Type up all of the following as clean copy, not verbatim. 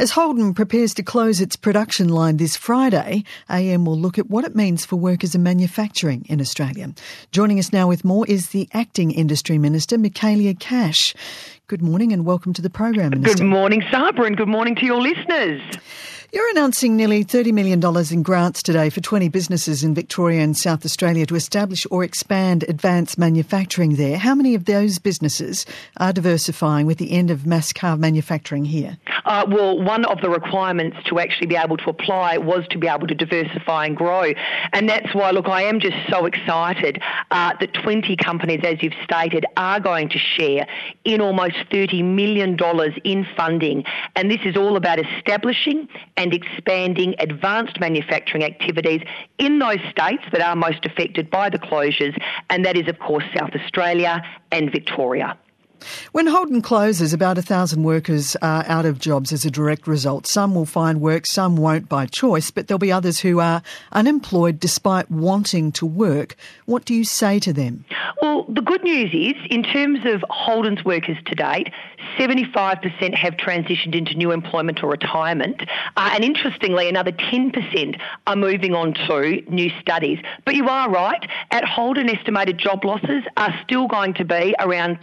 As Holden prepares to close its production line this Friday, AM will look at what it means for workers in manufacturing in Australia. Joining us now with more is the Acting Industry Minister, Michaelia Cash. Good morning and welcome to the program, Minister. Good morning, Sabra, and good morning to your listeners. You're announcing nearly $30 million in grants today for 20 businesses in Victoria and South Australia to establish or expand advanced manufacturing there. How many of those businesses are diversifying with the end of mass car manufacturing here? Well, one of the requirements to actually be able to apply was to be able to diversify and grow. And that's why, look, I am just so excited that 20 companies, as you've stated, are going to share in almost $30 million in funding. And this is all about establishing and expanding advanced manufacturing activities in those states that are most affected by the closures, and that is, of course, South Australia and Victoria. When Holden closes, about 1,000 workers are out of jobs as a direct result. Some will find work, some won't by choice, but there'll be others who are unemployed despite wanting to work. What do you say to them? Well, the good news is, in terms of Holden's workers to date, 75% have transitioned into new employment or retirement, and interestingly, another 10% are moving on to new studies. But you are right, at Holden, estimated job losses are still going to be around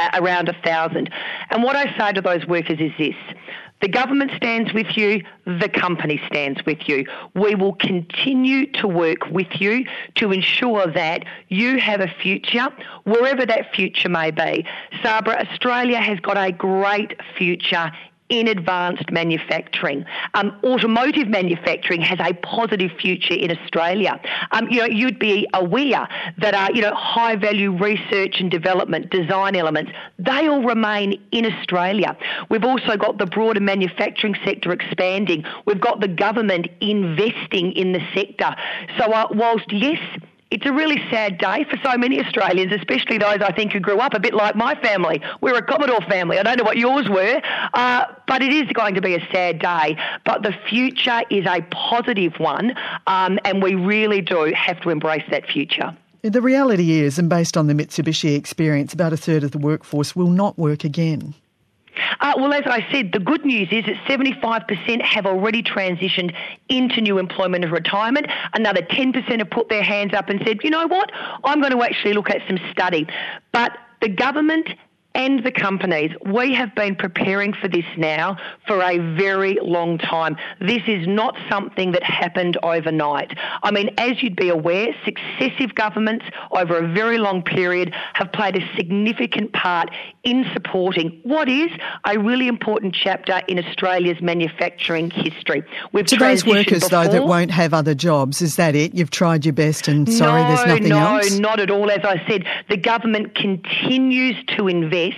1,000. And what I say to those workers is this: the government stands with you, the company stands with you. We will continue to work with you to ensure that you have a future, wherever that future may be. Sabra, Australia has got a great future in advanced manufacturing. Automotive manufacturing has a positive future in Australia. You'd be aware that high-value research and development, design elements, they all remain in Australia. We've also got the broader manufacturing sector expanding. We've got the government investing in the sector. So whilst, yes, it's a really sad day for so many Australians, especially those, I think, who grew up a bit like my family. We're a Commodore family. I don't know what yours were, but it is going to be a sad day. But the future is a positive one, and we really do have to embrace that future. The reality is, and based on the Mitsubishi experience, about a third of the workforce will not work again. Well, as I said, the good news is that 75% have already transitioned into new employment and retirement. Another 10% have put their hands up and said, you know what, I'm going to actually look at some study. But the government and the companies, we have been preparing for this now for a very long time. This is not something that happened overnight. I mean, as you'd be aware, successive governments over a very long period have played a significant part in supporting what is a really important chapter in Australia's manufacturing history. To those workers, though, that won't have other jobs, is that it? You've tried your best and sorry, there's nothing else? No, not at all. As I said, the government continues to invest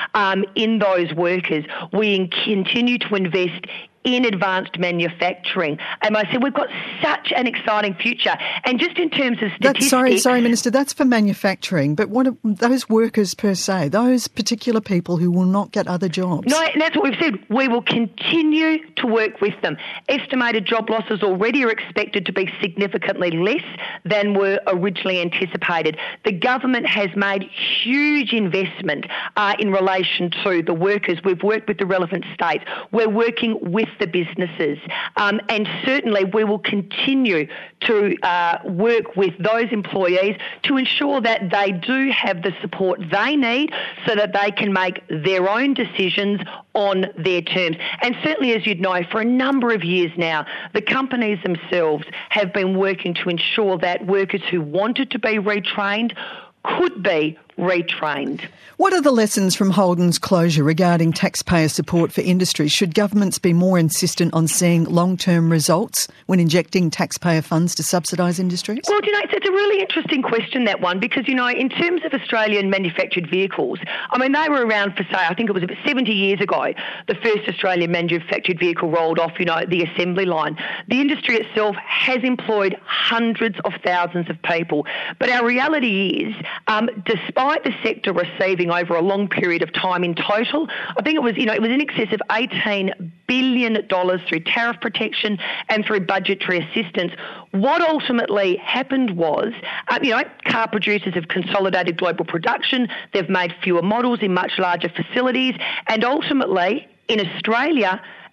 in those workers. We continue to invest in advanced manufacturing. And I said, we've got such an exciting future. And just in terms of statistics... Sorry, Minister, that's for manufacturing. But what are those workers per se, those particular people who will not get other jobs? No, and that's what we've said. We will continue to work with them. Estimated job losses already are expected to be significantly less than were originally anticipated. The government has made huge investment in relation to the workers. We've worked with the relevant states. We're working with the businesses, and certainly we will continue to work with those employees to ensure that they do have the support they need so that they can make their own decisions on their terms. And certainly, as you'd know, for a number of years now, the companies themselves have been working to ensure that workers who wanted to be retrained could be retrained. What are the lessons from Holden's closure regarding taxpayer support for industry? Should governments be more insistent on seeing long-term results when injecting taxpayer funds to subsidise industries? Well, it's a really interesting question, that one, because, in terms of Australian manufactured vehicles, I mean, they were around for, say, I think it was about 70 years ago, the first Australian manufactured vehicle rolled off, the assembly line. The industry itself has employed hundreds of thousands of people. But our reality is, despite the sector receiving over a long period of time in total, I think it was in excess of $18 billion through tariff protection and through budgetary assistance. What ultimately happened was, car producers have consolidated global production, they've made fewer models in much larger facilities, and ultimately, in Australia,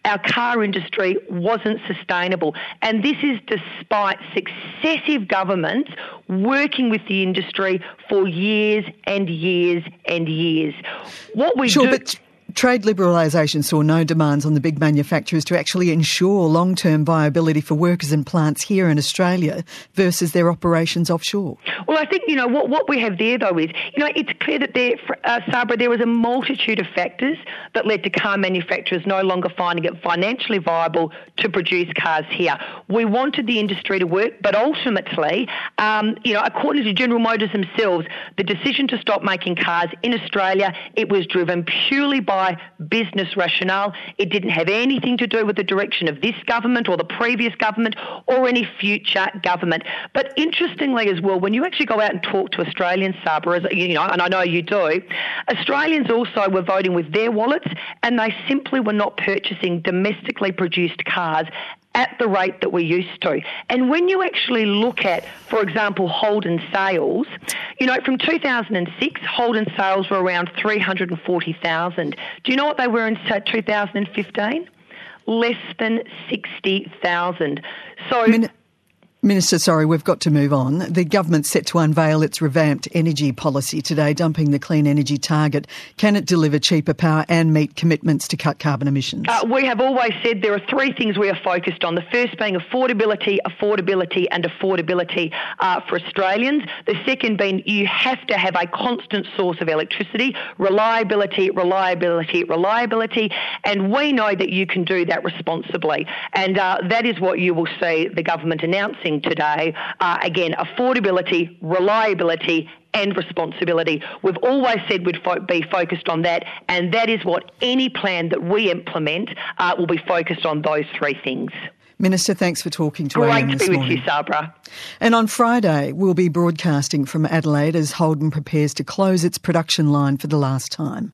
our car industry wasn't sustainable. And this is despite successive governments working with the industry for years and years and years. But trade liberalisation saw no demands on the big manufacturers to actually ensure long-term viability for workers and plants here in Australia versus their operations offshore. Well, I think, what we have there, though, is, it's clear that Sabra, there was a multitude of factors that led to car manufacturers no longer finding it financially viable to produce cars here. We wanted the industry to work, but ultimately, according to General Motors themselves, the decision to stop making cars in Australia, it was driven purely by business rationale. It didn't have anything to do with the direction of this government or the previous government or any future government. But interestingly as well, when you actually go out and talk to Australians, Sabra, and I know you do, Australians also were voting with their wallets, and they simply were not purchasing domestically produced cars at the rate that we used to. And when you actually look at, for example, Holden sales, from 2006, Holden sales were around 340,000. Do you know what they were in 2015? Less than 60,000. So... Minister, sorry, we've got to move on. The government's set to unveil its revamped energy policy today, dumping the clean energy target. Can it deliver cheaper power and meet commitments to cut carbon emissions? We have always said there are three things we are focused on. The first being affordability and affordability for Australians. The second being you have to have a constant source of electricity, reliability. And we know that you can do that responsibly. And that is what you will see the government announcing today. Again, affordability, reliability and responsibility. We've always said we'd be focused on that, and that is what any plan that we implement will be focused on, those three things. Minister, thanks for talking to AM this morning. Great to be with you, Sabra. And on Friday, we'll be broadcasting from Adelaide as Holden prepares to close its production line for the last time.